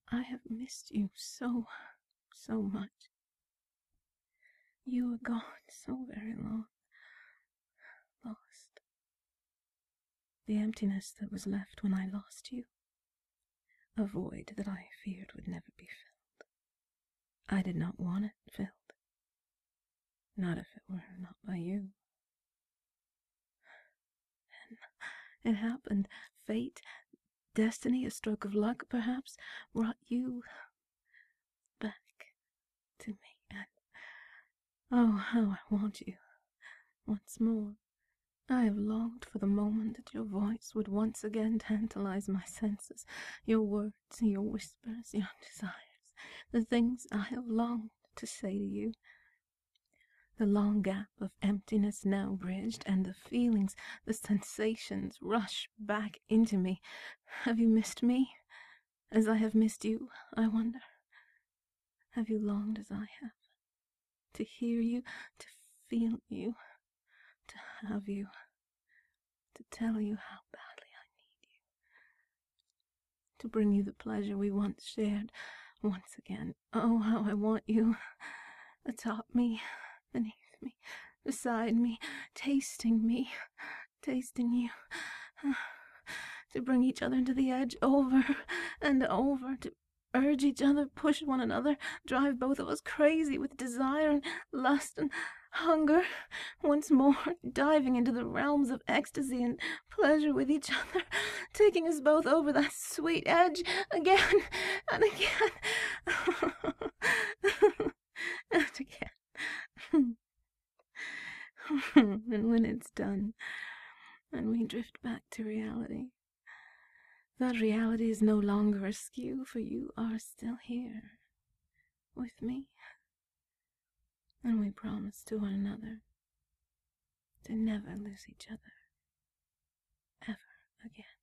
I have missed you so, so much. You were gone so very long. Lost. The emptiness that was left when I lost you. A void that I feared would never be filled. I did not want it filled. Not if it were not by you. And it happened. Fate, destiny, a stroke of luck, perhaps, brought you back to me. And oh, how I want you once more. I have longed for the moment that your voice would once again tantalize my senses, your words, your whispers, your desires, the things I have longed to say to you. The long gap of emptiness now bridged, and the feelings, the sensations rush back into me. Have you missed me, as I have missed you, I wonder? Have you longed as I have, to hear you, to feel you, to have you, to tell you how badly I need you, to bring you the pleasure we once shared once again? Oh, how I want you, atop me, beneath me, beside me, tasting you, to bring each other to the edge over and over, to urge each other, push one another, drive both of us crazy with desire and lust and hunger, once more diving into the realms of ecstasy and pleasure with each other, taking us both over that sweet edge again and again and again. And when it's done, and we drift back to reality, that reality is no longer askew, for you are still here with me, and we promise to one another to never lose each other ever again.